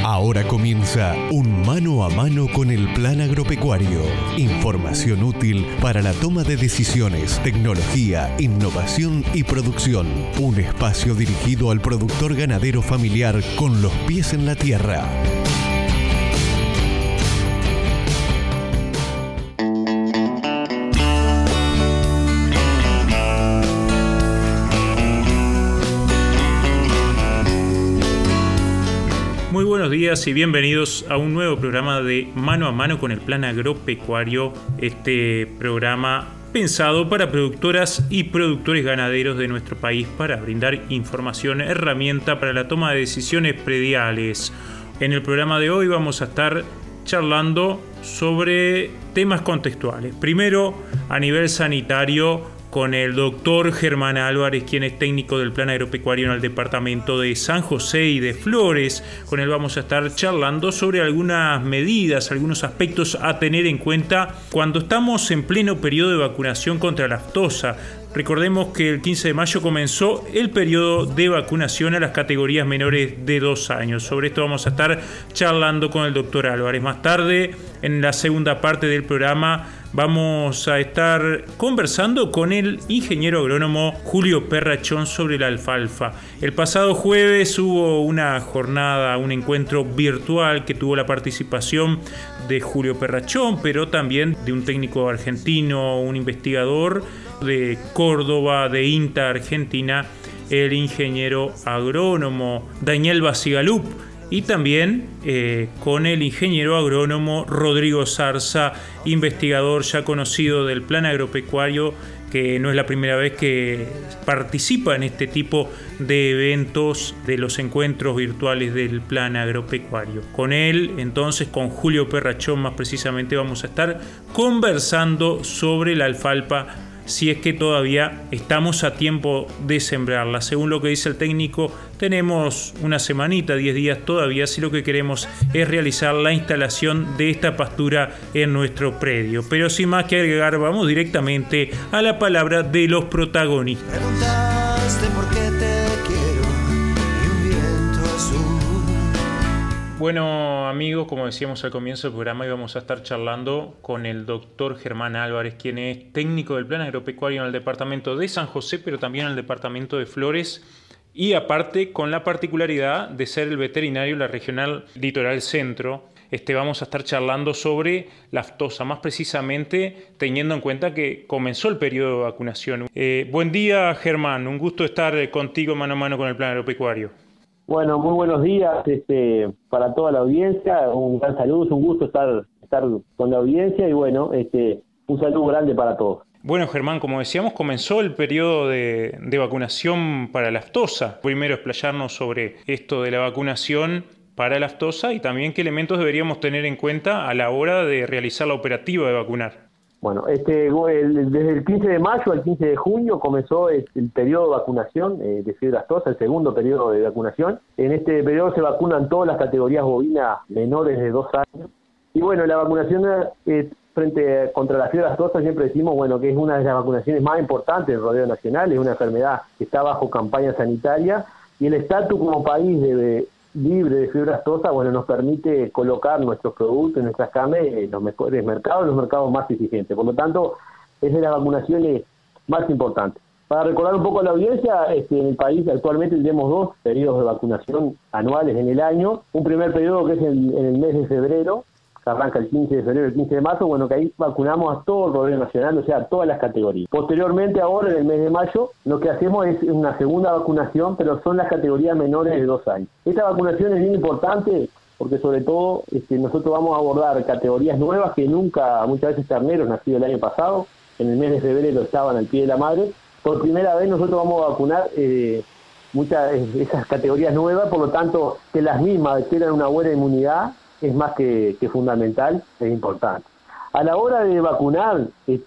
Ahora comienza un mano a mano con el Plan Agropecuario. Información útil para la toma de decisiones, tecnología, innovación y producción. Un espacio dirigido al productor ganadero familiar con los pies en la tierra. Muy buenos días y bienvenidos a un nuevo programa de Mano a Mano con el Plan Agropecuario. Este programa pensado para productoras y productores ganaderos de nuestro país para brindar información, herramienta para la toma de decisiones prediales. En el programa de hoy vamos a estar charlando sobre temas contextuales. Primero, a nivel sanitario, con el doctor Germán Álvarez, quien es técnico del Plan Agropecuario en el departamento de San José y de Flores. Con él vamos a estar charlando sobre algunas medidas, algunos aspectos a tener en cuenta cuando estamos en pleno periodo de vacunación contra la aftosa. Recordemos que el 15 de mayo comenzó el periodo de vacunación a las categorías menores de 2 años. Sobre esto vamos a estar charlando con el doctor Álvarez. Más tarde, en la segunda parte del programa, vamos a estar conversando con el ingeniero agrónomo Julio Perrachón sobre la alfalfa. El pasado jueves hubo una jornada, un encuentro virtual que tuvo la participación de Julio Perrachón, pero también de un técnico argentino, un investigador de Córdoba, de INTA Argentina, el ingeniero agrónomo Daniel Basigalup, y también con el ingeniero agrónomo Rodrigo Zarza, investigador ya conocido del Plan Agropecuario, que no es la primera vez que participa en este tipo de eventos de los encuentros virtuales del Plan Agropecuario. Con él, entonces, con Julio Perrachón más precisamente, vamos a estar conversando sobre la alfalfa, si es que todavía estamos a tiempo de sembrarla. Según lo que dice el técnico, tenemos una semanita, 10 días todavía, si lo que queremos es realizar la instalación de esta pastura en nuestro predio. Pero sin más que agregar, vamos directamente a la palabra de los protagonistas. Preguntaste por qué te quiero y un viento azul. Bueno, amigos, como decíamos al comienzo del programa, íbamos a estar charlando con el doctor Germán Álvarez, quien es técnico del Plan Agropecuario en el departamento de San José, pero también en el departamento de Flores, y aparte con la particularidad de ser el veterinario de la Regional Litoral Centro. Vamos a estar charlando sobre la aftosa, más precisamente teniendo en cuenta que comenzó el periodo de vacunación. Buen día, Germán, un gusto estar contigo mano a mano con el Plan Agropecuario. Bueno, muy buenos días para toda la audiencia, un gran saludo, es un gusto estar con la audiencia y bueno, un saludo grande para todos. Bueno, Germán, como decíamos, comenzó el periodo de vacunación para la aftosa. Primero explayarnos sobre esto de la vacunación para la aftosa y también qué elementos deberíamos tener en cuenta a la hora de realizar la operativa de vacunar. Bueno, desde el 15 de mayo al 15 de junio comenzó el periodo de vacunación de fiebre aftosa, el segundo periodo de vacunación. En este periodo se vacunan todas las categorías bovinas menores de 2 años. Y bueno, la vacunación contra la fiebre aftosa siempre decimos que es una de las vacunaciones más importantes del rodeo nacional, es una enfermedad que está bajo campaña sanitaria y el estatus como país libre de fiebre aftosa, nos permite colocar nuestros productos, nuestras carnes en los mejores mercados, los mercados más exigentes. Por lo tanto, es de las vacunaciones más importantes. Para recordar un poco a la audiencia, en el país actualmente tenemos 2 periodos de vacunación anuales en el año. Un primer periodo que es en el mes de febrero, que arranca el 15 de febrero, el 15 de marzo, que ahí vacunamos a todo el rodeo nacional, o sea, a todas las categorías. Posteriormente, ahora en el mes de mayo, lo que hacemos es una segunda vacunación, pero son las categorías menores de 2 años. Esta vacunación es bien importante porque sobre todo nosotros vamos a abordar categorías nuevas que nunca, muchas veces terneros nacidos el año pasado, en el mes de febrero estaban al pie de la madre. Por primera vez nosotros vamos a vacunar muchas de esas categorías nuevas, por lo tanto, que las mismas adquieran una buena inmunidad, es más que fundamental, es importante. A la hora de vacunar,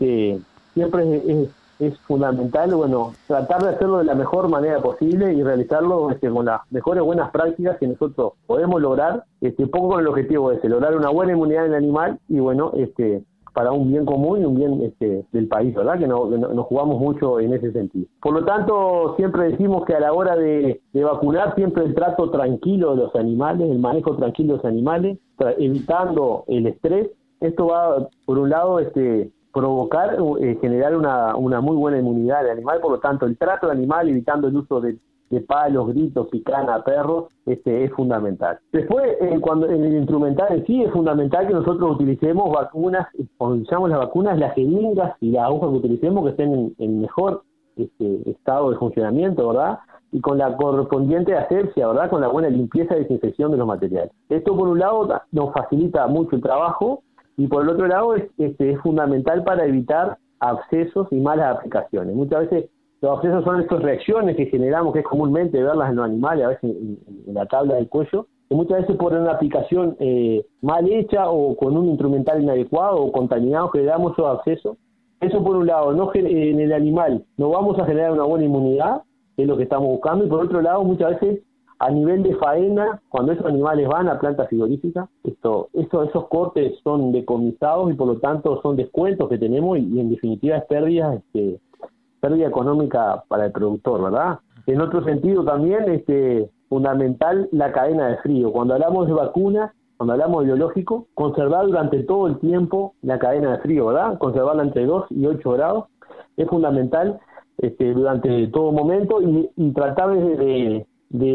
siempre es fundamental, tratar de hacerlo de la mejor manera posible y realizarlo con las mejores buenas prácticas que nosotros podemos lograr, un poco con el objetivo de lograr una buena inmunidad en el animal y para un bien común y un bien del país, ¿verdad? Que nos jugamos mucho en ese sentido. Por lo tanto, siempre decimos que a la hora de vacunar, siempre el trato tranquilo de los animales, el manejo tranquilo de los animales, evitando el estrés. Esto va, por un lado, provocar, generar una muy buena inmunidad del animal. Por lo tanto, el trato del animal, evitando el uso de palos, gritos, picana, perros, es fundamental. Después, cuando en el instrumental en sí, es fundamental que nosotros utilicemos vacunas, cuando utilizamos las vacunas, las jeringas y las agujas que utilicemos que estén en mejor estado de funcionamiento, ¿verdad? Y con la correspondiente asepsia, ¿verdad? Con la buena limpieza y desinfección de los materiales. Esto, por un lado, nos facilita mucho el trabajo, y por el otro lado, es fundamental para evitar abscesos y malas aplicaciones. Muchas veces los abscesos son estas reacciones que generamos, que es comúnmente verlas en los animales, a veces en la tabla del cuello, que muchas veces por una aplicación mal hecha o con un instrumental inadecuado o contaminado generamos esos abscesos. Eso por un lado, en el animal no vamos a generar una buena inmunidad, que es lo que estamos buscando, y por otro lado muchas veces a nivel de faena, cuando esos animales van a plantas frigoríficas, esos cortes son decomisados y por lo tanto son descuentos que tenemos y en definitiva es pérdida económica para el productor, ¿verdad? En otro sentido también fundamental la cadena de frío. Cuando hablamos de vacunas, cuando hablamos de biológico, conservar durante todo el tiempo la cadena de frío, ¿verdad? Conservarla entre 2 y 8 grados es fundamental durante todo momento y tratar de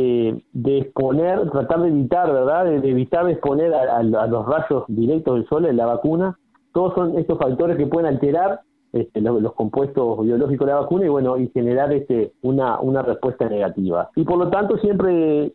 exponer, tratar de evitar, ¿verdad? De evitar de exponer a los rayos directos del sol en la vacuna. Todos son estos factores que pueden alterar los compuestos biológicos de la vacuna y generar una respuesta negativa. Y por lo tanto siempre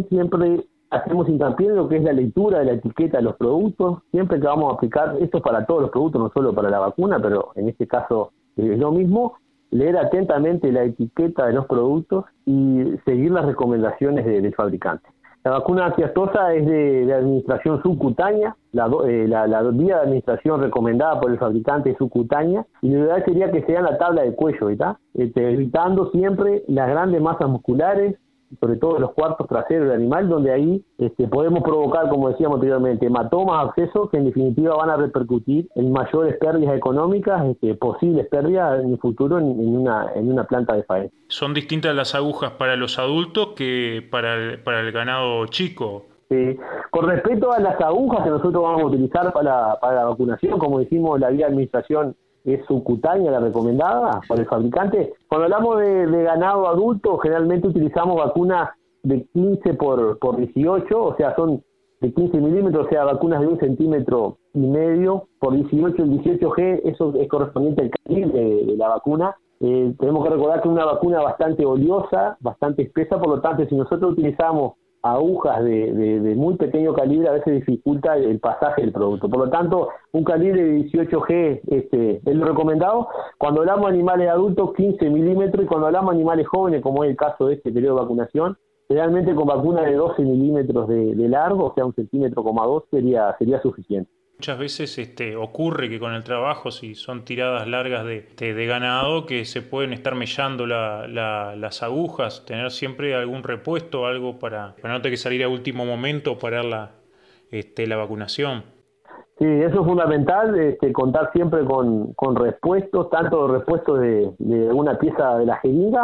hacemos hincapié en lo que es la lectura de la etiqueta de los productos. Siempre que vamos a aplicar, esto es para todos los productos, no solo para la vacuna, pero en este caso es lo mismo, leer atentamente la etiqueta de los productos y seguir las recomendaciones del fabricante. La vacuna antiaftosa es de administración subcutánea, la vía de administración recomendada por el fabricante es subcutánea, y lo ideal sería que sea en la tabla del cuello, ¿verdad? Evitando siempre las grandes masas musculares, sobre todo los cuartos traseros del animal, donde ahí podemos provocar, como decíamos anteriormente, hematomas, abscesos, que en definitiva van a repercutir en mayores pérdidas económicas, posibles pérdidas en el futuro en una planta de faena. ¿Son distintas las agujas para los adultos que para el ganado chico? Con respecto a las agujas que nosotros vamos a utilizar para la vacunación, como decimos, la vía de administración es subcutánea, la recomendada por el fabricante. Cuando hablamos de ganado adulto, generalmente utilizamos vacunas de 15 por 18, o sea, son de 15 milímetros, o sea, vacunas de 1,5 centímetros por 18. El 18G, eso es correspondiente al calibre de la vacuna. Tenemos que recordar que es una vacuna bastante oleosa, bastante espesa, por lo tanto, si nosotros utilizamos agujas de muy pequeño calibre, a veces dificulta el pasaje del producto. Por lo tanto, un calibre de 18G es lo recomendado. Cuando hablamos de animales adultos, 15 milímetros, y cuando hablamos de animales jóvenes, como es el caso de este periodo de vacunación, realmente con vacuna de 12 milímetros de largo, o sea, 1,2 centímetros, sería suficiente. Muchas veces ocurre que con el trabajo, si son tiradas largas de ganado, que se pueden estar mellando las agujas, tener siempre algún repuesto, algo para no tener que salir a último momento para la vacunación. Sí, eso es fundamental, contar siempre con repuestos, tanto repuestos de una pieza de la jeringa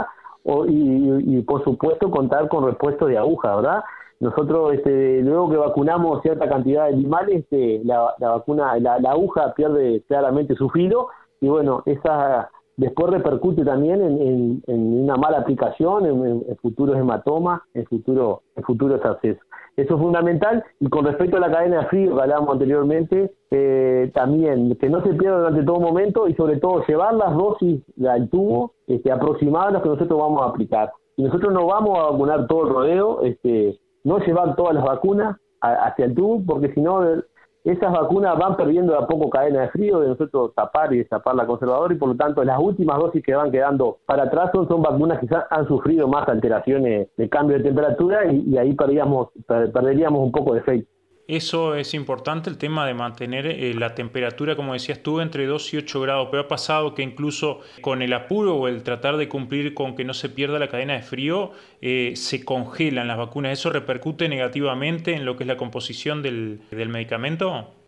y por supuesto contar con repuestos de aguja, ¿verdad? Nosotros luego que vacunamos cierta cantidad de animales, la aguja pierde claramente su filo y bueno, esa después repercute también en una mala aplicación, en futuros hematomas, en futuros abscesos. Eso es fundamental. Y con respecto a la cadena de frío que hablábamos anteriormente, también que no se pierda durante todo momento y sobre todo llevar las dosis al tubo aproximadas a las que nosotros vamos a aplicar. Y nosotros no vamos a vacunar todo el rodeo, no llevar todas las vacunas hacia el tubo, porque si no esas vacunas van perdiendo de a poco cadena de frío, de nosotros tapar y destapar la conservadora, y por lo tanto las últimas dosis que van quedando para atrás son vacunas que han sufrido más alteraciones de cambio de temperatura y ahí perderíamos un poco de efecto. Eso es importante, el tema de mantener la temperatura, como decías tú, entre 2 y 8 grados, pero ha pasado que incluso con el apuro o el tratar de cumplir con que no se pierda la cadena de frío, se congelan las vacunas. ¿Eso repercute negativamente en lo que es la composición del medicamento?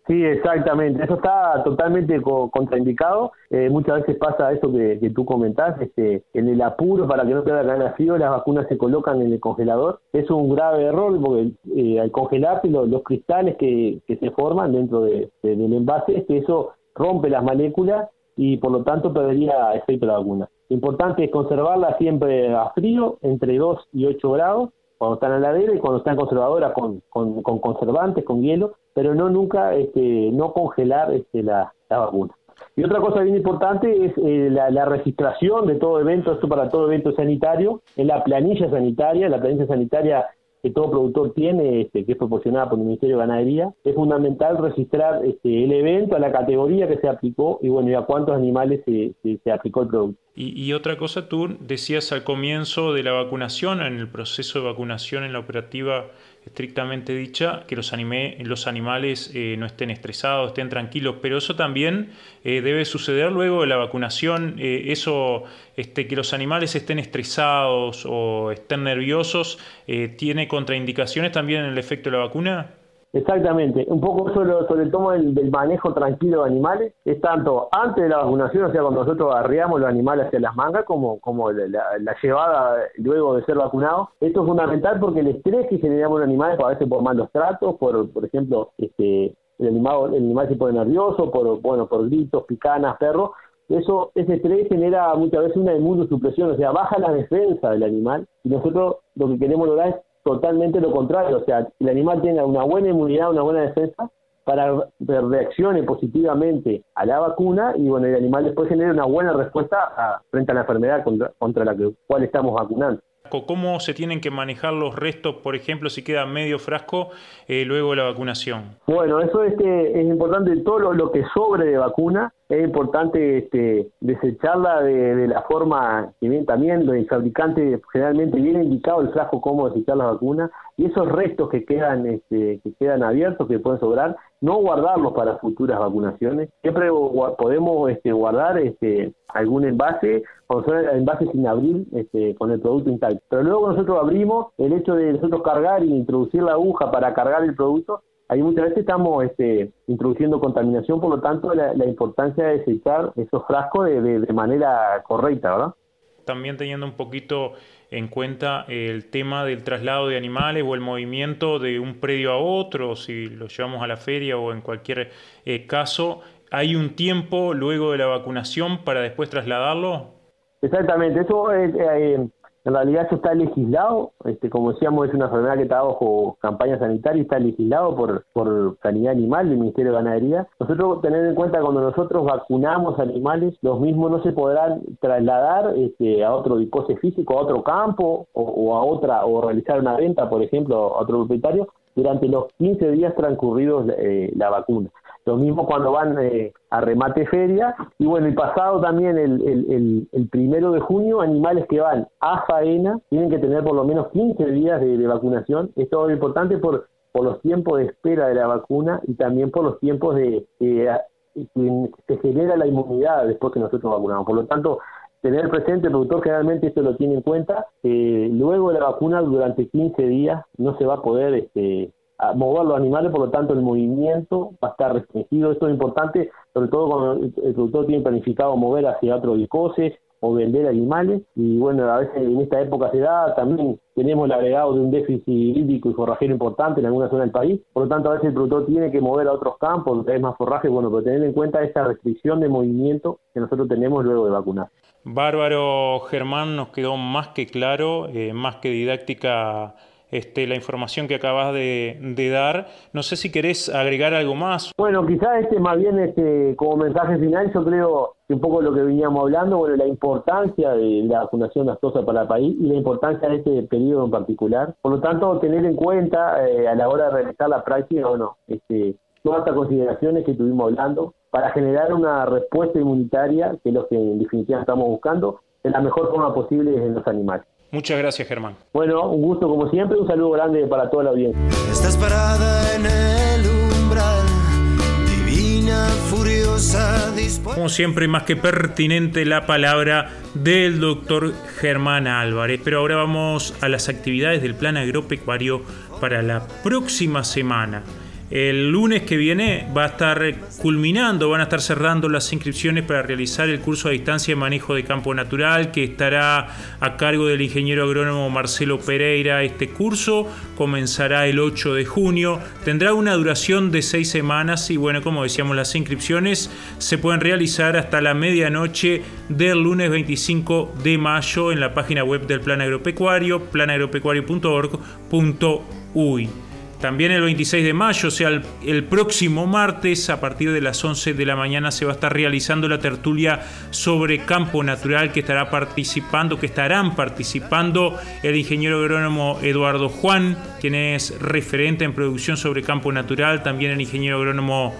Sí, exactamente. Eso está totalmente contraindicado. Muchas veces pasa eso que tú comentás, en el apuro para que no te haga caer frío, las vacunas se colocan en el congelador. Es un grave error porque al congelarse los cristales que se forman dentro del envase, eso rompe las moléculas y por lo tanto perdería efecto la vacuna. Lo importante es conservarla siempre a frío, entre 2 y 8 grados, cuando está en la heladera y cuando está en conservadora con conservantes, con hielo, pero nunca no congelar la vacuna. Y otra cosa bien importante es la registración de todo evento, esto para todo evento sanitario, en la planilla sanitaria que todo productor tiene, que es proporcionada por el Ministerio de Ganadería. Es fundamental registrar el evento, a la categoría que se aplicó y a cuántos animales se aplicó el producto. Y otra cosa, tú decías al comienzo de la vacunación, en el proceso de vacunación, en la operativa estrictamente dicha, que los animales no estén estresados, estén tranquilos, pero eso también debe suceder luego de la vacunación. Que los animales estén estresados o estén nerviosos, ¿tiene contraindicaciones también en el efecto de la vacuna? Exactamente, un poco sobre el tomo del manejo tranquilo de animales, es tanto antes de la vacunación, o sea, cuando nosotros arriamos los animales hacia las mangas, como la llevada luego de ser vacunados. Esto es fundamental porque el estrés que generamos los animales, a veces por malos tratos, por ejemplo, el animal se pone nervioso, por gritos, picanas, perros. Ese estrés genera muchas veces una inmunosupresión, o sea, baja la defensa del animal, y nosotros lo que queremos lograr es totalmente lo contrario, o sea, el animal tenga una buena inmunidad, una buena defensa para que reaccione positivamente a la vacuna y el animal después genere una buena respuesta frente a la enfermedad contra la cual estamos vacunando. ¿Cómo se tienen que manejar los restos, por ejemplo, si queda medio frasco luego de la vacunación? Bueno, eso es importante, todo lo que sobre de vacuna, es importante desecharla de la forma que bien también el fabricante generalmente viene indicado el frasco cómo desechar la vacuna, y esos restos que quedan abiertos, que pueden sobrar, no guardarlos para futuras vacunaciones. Siempre podemos guardar algún envase, cuando son envases sin abrir, con el producto intacto. Pero luego nosotros abrimos, el hecho de nosotros cargar y introducir la aguja para cargar el producto, ahí muchas veces estamos introduciendo contaminación, por lo tanto la importancia de desechar esos frascos de manera correcta, ¿verdad? También teniendo un poquito en cuenta el tema del traslado de animales o el movimiento de un predio a otro, si lo llevamos a la feria o en cualquier caso, ¿hay un tiempo luego de la vacunación para después trasladarlo? Exactamente, eso en realidad eso está legislado, como decíamos, es una enfermedad que está bajo campaña sanitaria y está legislado por Sanidad Animal del Ministerio de Ganadería. Nosotros tener en cuenta cuando nosotros vacunamos animales, los mismos no se podrán trasladar a otro dispositivo físico, a otro campo o realizar una venta, por ejemplo, a otro propietario durante los 15 días transcurridos la vacuna. Lo mismo cuando van a remate feria, y pasado también el 1 de junio, animales que van a faena tienen que tener por lo menos 15 días de vacunación. Esto es importante por los tiempos de espera de la vacuna y también por los tiempos que se genera la inmunidad después que nosotros vacunamos. Por lo tanto, tener presente, el productor generalmente esto lo tiene en cuenta, luego de la vacuna durante 15 días no se va a poder a mover los animales, por lo tanto el movimiento va a estar restringido. Esto es importante, sobre todo cuando el productor tiene planificado mover hacia otros discoses o vender animales, y a veces en esta época se da, también tenemos el agregado de un déficit hídrico y forrajero importante en alguna zona del país, por lo tanto a veces el productor tiene que mover a otros campos donde hay más forraje, pero tener en cuenta esta restricción de movimiento que nosotros tenemos luego de vacunar. Bárbaro, Germán, nos quedó más que claro, más que didáctica la información que acabas de dar. No sé si querés agregar algo más. Bueno, quizás más bien como mensaje final, yo creo que un poco lo que veníamos hablando, la importancia de la vacunación aftosa para el país y la importancia de este periodo en particular. Por lo tanto, tener en cuenta a la hora de realizar la práctica, todas estas consideraciones que estuvimos hablando para generar una respuesta inmunitaria, que es lo que en definitiva estamos buscando, de la mejor forma posible en los animales. Muchas gracias, Germán. Bueno, un gusto como siempre, un saludo grande para toda la audiencia. Estás parada en el umbral, divina, furiosa, dispuesta. Como siempre, más que pertinente la palabra del doctor Germán Álvarez. Pero ahora vamos a las actividades del Plan Agropecuario para la próxima semana. El lunes que viene van a estar cerrando las inscripciones para realizar el curso a distancia de manejo de campo natural, que estará a cargo del ingeniero agrónomo Marcelo Pereira. Este curso comenzará el 8 de junio, tendrá una duración de 6 semanas y bueno, como decíamos, las inscripciones se pueden realizar hasta la medianoche del lunes 25 de mayo en la página web del Plan Agropecuario, planagropecuario.org.uy. También el 26 de mayo, o sea, el próximo martes, a partir de las 11 de la mañana, se va a estar realizando la tertulia sobre campo natural que estarán participando el ingeniero agrónomo Eduardo Juan, quien es referente en producción sobre campo natural, también el ingeniero agrónomo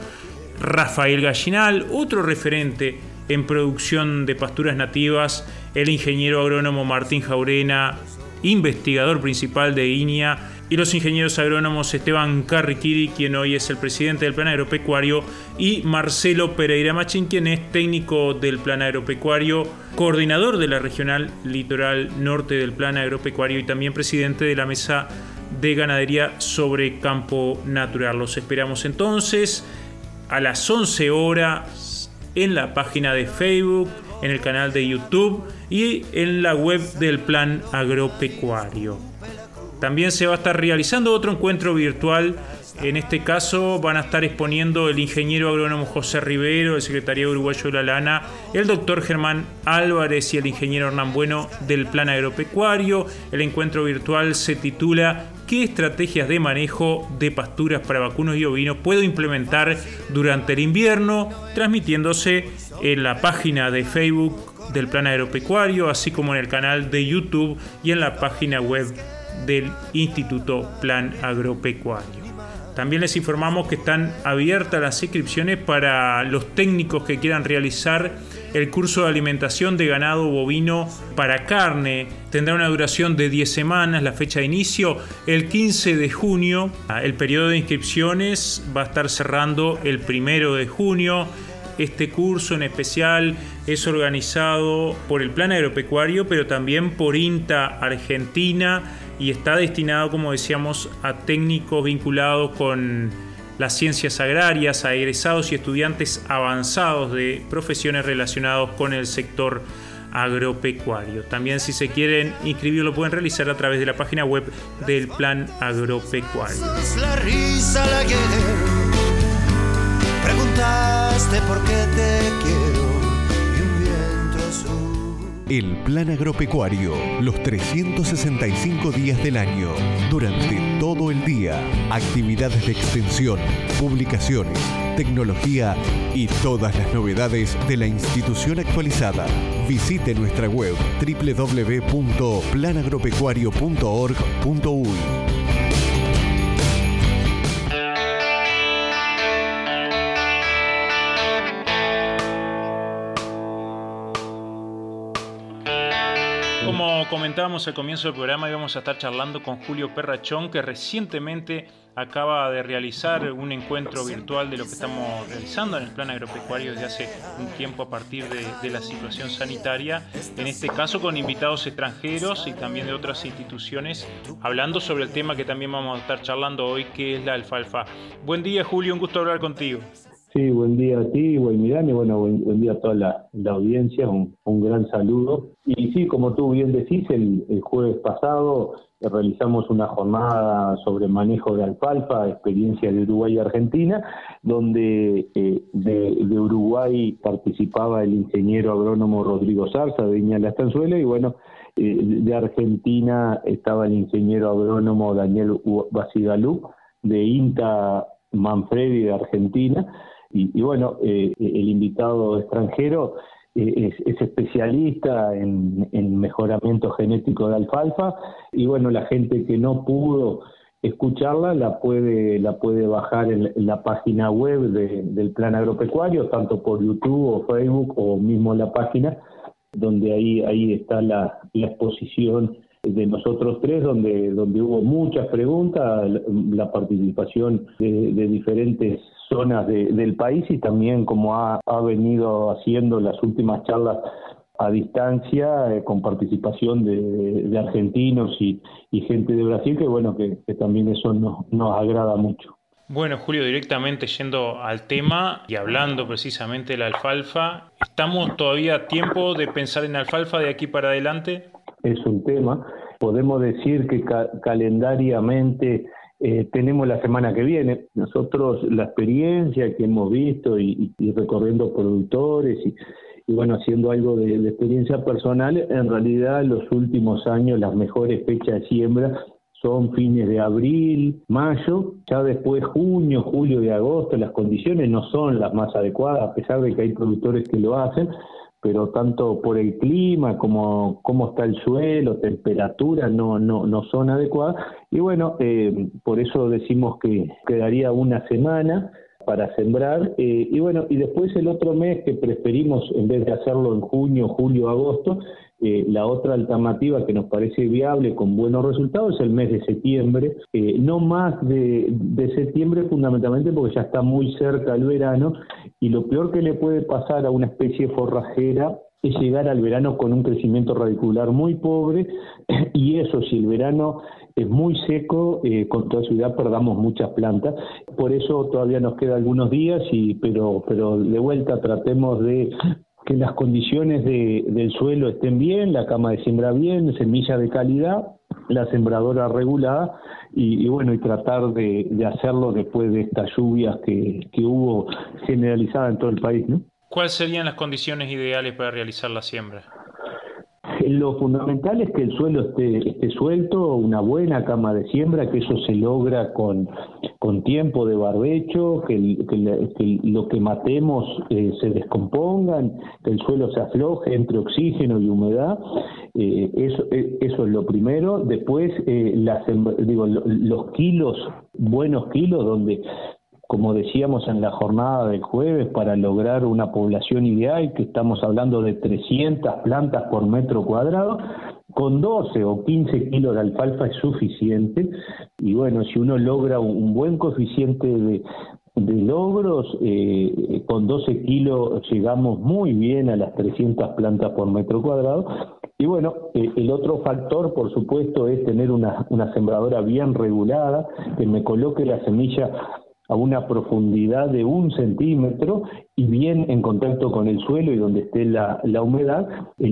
Rafael Gallinal, otro referente en producción de pasturas nativas, el ingeniero agrónomo Martín Jaurena, investigador principal de INIA, y los ingenieros agrónomos Esteban Carriquiri, quien hoy es el presidente del Plan Agropecuario, y Marcelo Pereira Machín, quien es técnico del Plan Agropecuario, coordinador de la Regional Litoral Norte del Plan Agropecuario y también presidente de la Mesa de Ganadería sobre Campo Natural. Los esperamos entonces a las 11 horas en la página de Facebook, en el canal de YouTube y en la web del Plan Agropecuario. También se va a estar realizando otro encuentro virtual. En este caso van a estar exponiendo el ingeniero agrónomo José Rivero, el secretario uruguayo de la Lana, el doctor Germán Álvarez y el ingeniero Hernán Bueno del Plan Agropecuario. El encuentro virtual se titula ¿Qué estrategias de manejo de pasturas para vacunos y ovinos puedo implementar durante el invierno? Transmitiéndose en la página de Facebook del Plan Agropecuario, así como en el canal de YouTube y en la página web del Instituto Plan Agropecuario. También les informamos que están abiertas las inscripciones para los técnicos que quieran realizar el curso de alimentación de ganado bovino para carne. Tendrá una duración de 10 semanas, la fecha de inicio el 15 de junio. El periodo de inscripciones va a estar cerrando el 1 de junio. Este curso en especial es organizado por el Plan Agropecuario, pero también por INTA Argentina, y está destinado, como decíamos, a técnicos vinculados con las ciencias agrarias, a egresados y estudiantes avanzados de profesiones relacionados con el sector agropecuario. También, si se quieren inscribir, lo pueden realizar a través de la página web del Plan Agropecuario. La risa la preguntaste por qué te quiero y un viento azul. El Plan Agropecuario, los 365 días del año, durante todo el día, actividades de extensión, publicaciones, tecnología y todas las novedades de la institución actualizada. Visite nuestra web www.planagropecuario.org.uy. Como comentábamos al comienzo del programa, íbamos a estar charlando con Julio Perrachón, que recientemente acaba de realizar un encuentro virtual de lo que estamos realizando en el Plan Agropecuario desde hace un tiempo a partir de la situación sanitaria, en este caso con invitados extranjeros y también de otras instituciones, hablando sobre el tema que también vamos a estar charlando hoy, que es la alfalfa. Buen día, Julio, un gusto hablar contigo. Sí, buen día a ti, buen Milán, y bueno, buen día a toda la audiencia, un gran saludo. Y sí, como tú bien decís, el jueves pasado realizamos una jornada sobre manejo de alfalfa, experiencia de Uruguay y Argentina, donde de Uruguay participaba el ingeniero agrónomo Rodrigo Zarza de Viña La Estanzuela, y bueno, de Argentina estaba el ingeniero agrónomo Daniel Basigalú de INTA Manfredi de Argentina. Y bueno, el invitado extranjero es especialista en mejoramiento genético de alfalfa, y bueno, la gente que no pudo escucharla la puede bajar en la página web del Plan Agropecuario, tanto por YouTube o Facebook o mismo la página, donde ahí está la exposición de nosotros tres, donde hubo muchas preguntas, la participación de diferentes zonas del país, y también como ha venido haciendo las últimas charlas a distancia, con participación de argentinos y gente de Brasil, que bueno, que también eso nos agrada mucho. Bueno, Julio, directamente yendo al tema y hablando precisamente de la alfalfa, ¿estamos todavía a tiempo de pensar en alfalfa de aquí para adelante? Es un tema. Podemos decir que calendariamente tenemos la semana que viene. Nosotros, la experiencia que hemos visto y recorriendo productores y bueno, haciendo algo de experiencia personal, en realidad los últimos años las mejores fechas de siembra son fines de abril, mayo, ya después junio, julio y agosto las condiciones no son las más adecuadas, a pesar de que hay productores que lo hacen, pero tanto por el clima como cómo está el suelo, temperatura, no son adecuadas. Y bueno, por eso decimos que quedaría una semana para sembrar, y bueno, y después el otro mes que preferimos, en vez de hacerlo en junio, julio, agosto, la otra alternativa que nos parece viable con buenos resultados es el mes de septiembre, no más de septiembre fundamentalmente porque ya está muy cerca el verano, y lo peor que le puede pasar a una especie forrajera es llegar al verano con un crecimiento radicular muy pobre, y eso, si el verano es muy seco, con toda seguridad perdamos muchas plantas. Por eso todavía nos quedan algunos días, pero de vuelta tratemos de que las condiciones del suelo estén bien, la cama de siembra bien, semilla de calidad, la sembradora regulada, y bueno, y tratar de hacerlo después de estas lluvias que hubo generalizadas en todo el país, ¿no? ¿Cuáles serían las condiciones ideales para realizar la siembra? Lo fundamental es que el suelo esté suelto, una buena cama de siembra, que eso se logra con tiempo de barbecho, que lo que matemos se descompongan, que el suelo se afloje entre oxígeno y humedad. Eso es lo primero. Después, los kilos, buenos kilos, donde, como decíamos en la jornada del jueves, para lograr una población ideal, que estamos hablando de 300 plantas por metro cuadrado, con 12 o 15 kilos de alfalfa es suficiente. Y bueno, si uno logra un buen coeficiente de logros, con 12 kilos llegamos muy bien a las 300 plantas por metro cuadrado. Y bueno, el otro factor, por supuesto, es tener una sembradora bien regulada, que me coloque la semilla a una profundidad de 1 centímetro y bien en contacto con el suelo y donde esté la humedad.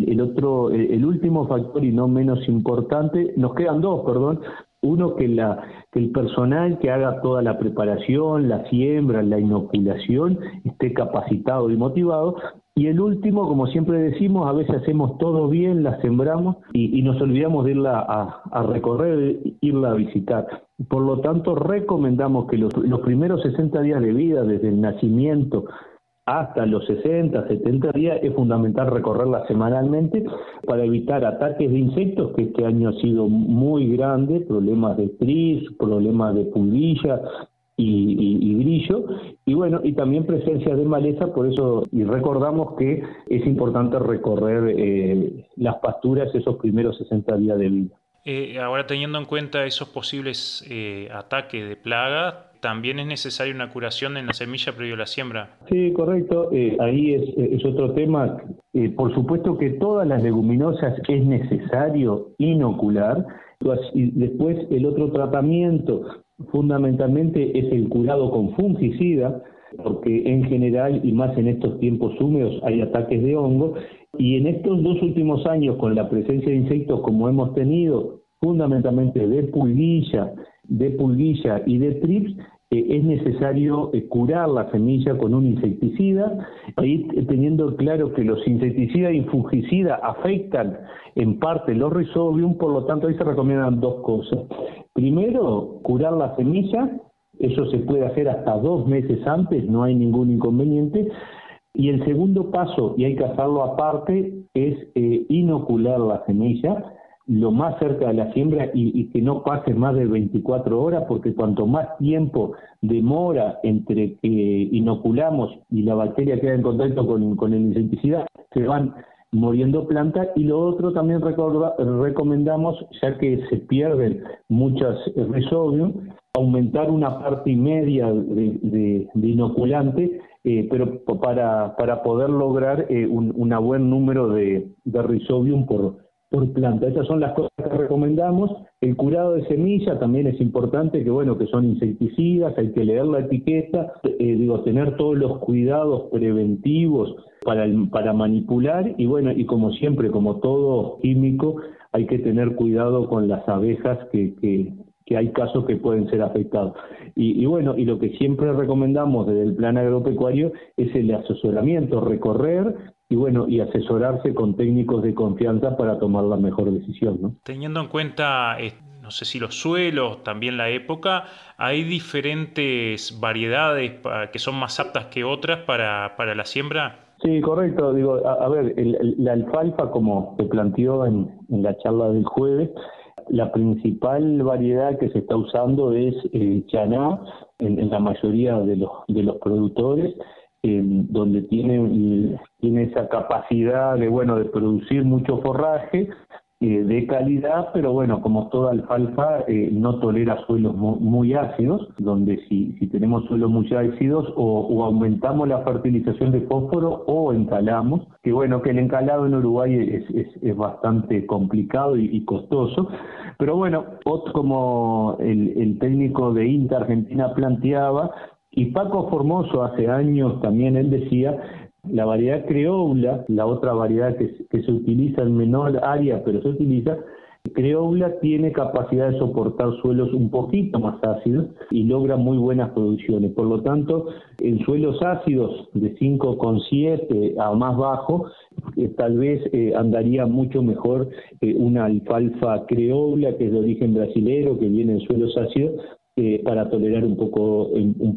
El último factor, y no menos importante, nos quedan dos, perdón. Uno, que el personal que haga toda la preparación, la siembra, la inoculación, esté capacitado y motivado. Y el último, como siempre decimos, a veces hacemos todo bien, la sembramos y nos olvidamos de irla a recorrer, irla a visitar. Por lo tanto, recomendamos que los primeros 60 días de vida, desde el nacimiento hasta los 60, 70 días, es fundamental recorrerla semanalmente para evitar ataques de insectos, que este año ha sido muy grande, problemas de tris, problemas de pulguilla y grillo, y bueno, y también presencia de maleza. Por eso, y recordamos que es importante recorrer las pasturas esos primeros 60 días de vida. Ahora, teniendo en cuenta esos posibles ataques de plaga, ¿también es necesaria una curación en la semilla previo a la siembra? Sí, correcto. Ahí es otro tema. Por supuesto que todas las leguminosas es necesario inocular. Y después, el otro tratamiento fundamentalmente es el curado con fungicida, porque en general, y más en estos tiempos húmedos, hay ataques de hongo. Y en estos 2 últimos años, con la presencia de insectos como hemos tenido, fundamentalmente de pulguilla y de trips, es necesario curar la semilla con un insecticida, ahí teniendo claro que los insecticidas y fungicidas afectan en parte los Rhizobium. Por lo tanto ahí se recomiendan 2 cosas. Primero, curar la semilla, eso se puede hacer hasta 2 meses antes, no hay ningún inconveniente. Y el segundo paso, y hay que hacerlo aparte, es inocular la semilla lo más cerca de la siembra y que no pase más de 24 horas, porque cuanto más tiempo demora entre que inoculamos y la bacteria queda en contacto con el insecticida, se van muriendo plantas. Y lo otro también recomendamos, ya que se pierden muchas Rhizobium, aumentar una parte y media de inoculante, pero para poder lograr un buen número de Rhizobium por planta. Esas son las cosas que recomendamos. El curado de semilla también es importante, que son insecticidas, hay que leer la etiqueta, tener todos los cuidados preventivos para manipular, y como siempre, como todo químico, hay que tener cuidado con las abejas que hay casos que pueden ser afectados. Y lo que siempre recomendamos desde el plan agropecuario es el asesoramiento, recorrer y asesorarse con técnicos de confianza para tomar la mejor decisión, ¿no? Teniendo en cuenta, no sé si los suelos, también la época, ¿hay diferentes variedades que son más aptas que otras para la siembra? Sí, correcto. La alfalfa, como se planteó en la charla del jueves, la principal variedad que se está usando es Chaná en la mayoría de los productores, donde tiene esa capacidad de producir mucho forraje de calidad, pero como toda alfalfa no tolera suelos muy ácidos, donde si tenemos suelos muy ácidos o aumentamos la fertilización de fósforo o encalamos, que el encalado en Uruguay es bastante complicado y costoso, pero como el técnico de INTA Argentina planteaba, y Paco Formoso hace años también él decía, la variedad crioula, la otra variedad que se utiliza en menor área, pero se utiliza, crioula tiene capacidad de soportar suelos un poquito más ácidos y logra muy buenas producciones. Por lo tanto, en suelos ácidos de 5,7 a más bajo, tal vez andaría mucho mejor una alfalfa crioula, que es de origen brasilero, que viene en suelos ácidos, para tolerar un poco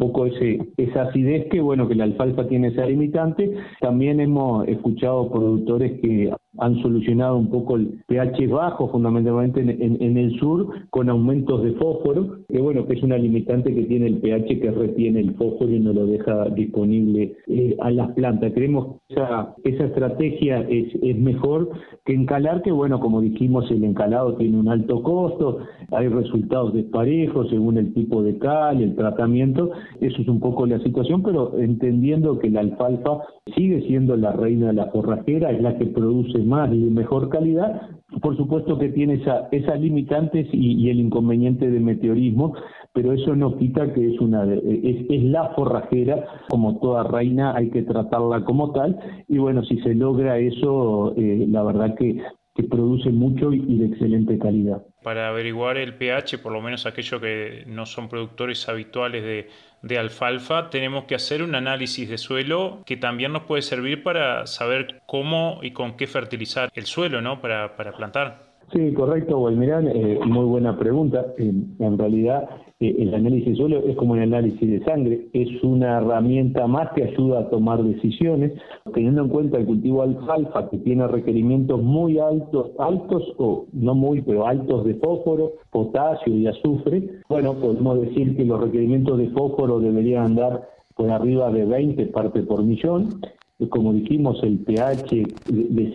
esa acidez que la alfalfa tiene esa limitante. También hemos escuchado productores que han solucionado un poco el pH bajo, fundamentalmente en el sur, con aumentos de fósforo, que es una limitante que tiene el pH, que retiene el fósforo y no lo deja disponible a las plantas. Creemos que esa estrategia es mejor que encalar, que como dijimos, el encalado tiene un alto costo, hay resultados desparejos según el tipo de cal, el tratamiento. Eso es un poco la situación, pero entendiendo que la alfalfa sigue siendo la reina de la forrajera, es la que produce más y de mejor calidad. Por supuesto que tiene esas limitantes y el inconveniente de meteorismo, pero eso no quita que es la forrajera. Como toda reina hay que tratarla como tal, y si se logra eso, la verdad que produce mucho y de excelente calidad. Para averiguar el pH, por lo menos aquellos que no son productores habituales de alfalfa, tenemos que hacer un análisis de suelo que también nos puede servir para saber cómo y con qué fertilizar el suelo, ¿no? Para plantar. Sí, correcto, Gualmirán, muy buena pregunta. En realidad, el análisis de suelo es como un análisis de sangre, es una herramienta más que ayuda a tomar decisiones, teniendo en cuenta el cultivo alfalfa, que tiene requerimientos muy altos o no muy, pero altos de fósforo, potasio y azufre. Podemos decir que los requerimientos de fósforo deberían andar por arriba de 20 partes por millón. Como dijimos, el pH de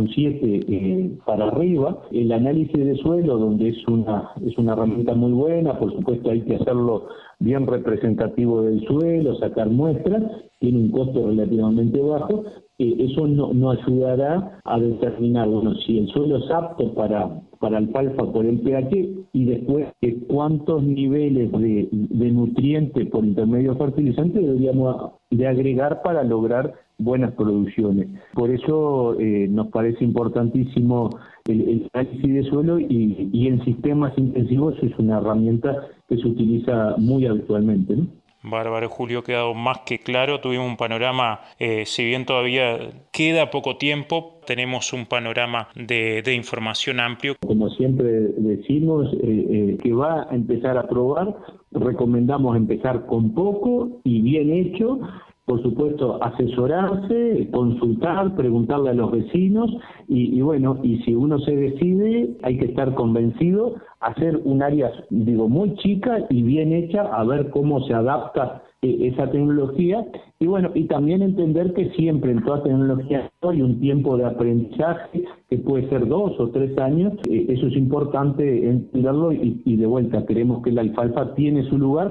5,7 para arriba. El análisis de suelo, donde es una herramienta muy buena, por supuesto hay que hacerlo bien representativo del suelo, sacar muestras, tiene un costo relativamente bajo. Eso no ayudará a determinar si el suelo es apto para alfalfa por el pH, y después cuántos niveles de nutrientes por intermedio fertilizante deberíamos de agregar para lograr buenas producciones. Por eso nos parece importantísimo el análisis de suelo, y en sistemas intensivos es una herramienta que se utiliza muy habitualmente, ¿no? Bárbaro, Julio, ha quedado más que claro. Tuvimos un panorama, si bien todavía queda poco tiempo, tenemos un panorama de información amplio. Como siempre decimos, que va a empezar a probar, recomendamos empezar con poco y bien hecho. Por supuesto, asesorarse, consultar, preguntarle a los vecinos, y si uno se decide, hay que estar convencido, hacer un área, muy chica y bien hecha, a ver cómo se adapta esa tecnología, y también entender que siempre en toda tecnología hay un tiempo de aprendizaje que puede ser 2 o 3 años. Eso es importante entenderlo, y de vuelta, creemos que la alfalfa tiene su lugar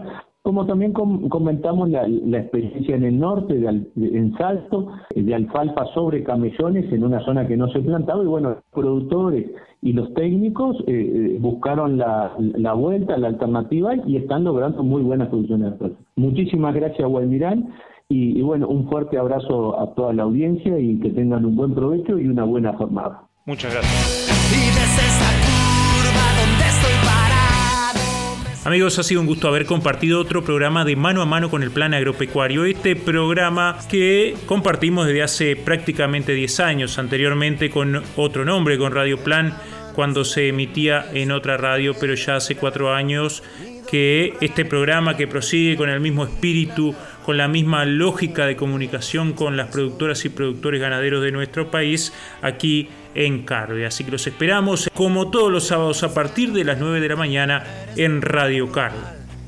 como también comentamos la experiencia en el norte, en Salto, de alfalfa sobre camellones en una zona que no se plantaba, y bueno, los productores y los técnicos buscaron la vuelta, la alternativa, y están logrando muy buenas soluciones. Muchísimas gracias, Guaymirán, y bueno, un fuerte abrazo a toda la audiencia y que tengan un buen provecho y una buena jornada. Muchas gracias. Y ves esa curva donde estoy parado. Amigos, ha sido un gusto haber compartido otro programa de Mano a Mano con el Plan Agropecuario. Este programa que compartimos desde hace prácticamente 10 años, anteriormente con otro nombre, con Radio Plan, cuando se emitía en otra radio, pero ya hace 4 años que este programa, que prosigue con el mismo espíritu, con la misma lógica de comunicación con las productoras y productores ganaderos de nuestro país, aquí en Carve. Así que los esperamos, como todos los sábados, a partir de las 9 de la mañana en Radio Carve.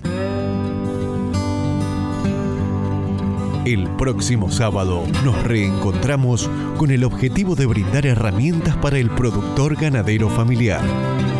El próximo sábado nos reencontramos con el objetivo de brindar herramientas para el productor ganadero familiar.